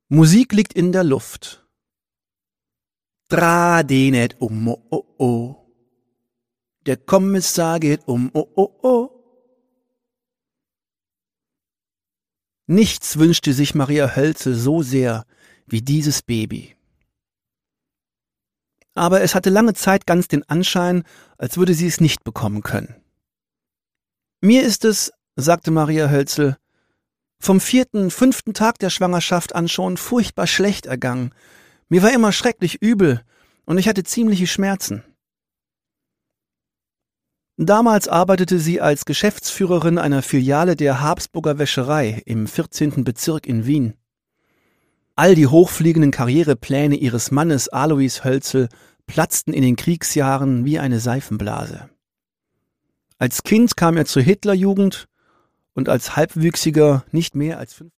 Musik liegt in der Luft. Dra de net oh oh. Der Kommissar geht oh. Nichts wünschte sich Maria Hölzel so sehr wie dieses Baby. Aber es hatte lange Zeit ganz den Anschein, als würde sie es nicht bekommen können. Mir ist es, sagte Maria Hölzel, vom 4., 5. Tag der Schwangerschaft an schon furchtbar schlecht ergangen. Mir war immer schrecklich übel und ich hatte ziemliche Schmerzen. Damals arbeitete sie als Geschäftsführerin einer Filiale der Habsburger Wäscherei im 14. Bezirk in Wien. All die hochfliegenden Karrierepläne ihres Mannes Alois Hölzel platzten in den Kriegsjahren wie eine Seifenblase. Als Kind kam er zur Hitlerjugend und als Halbwüchsiger nicht mehr als 5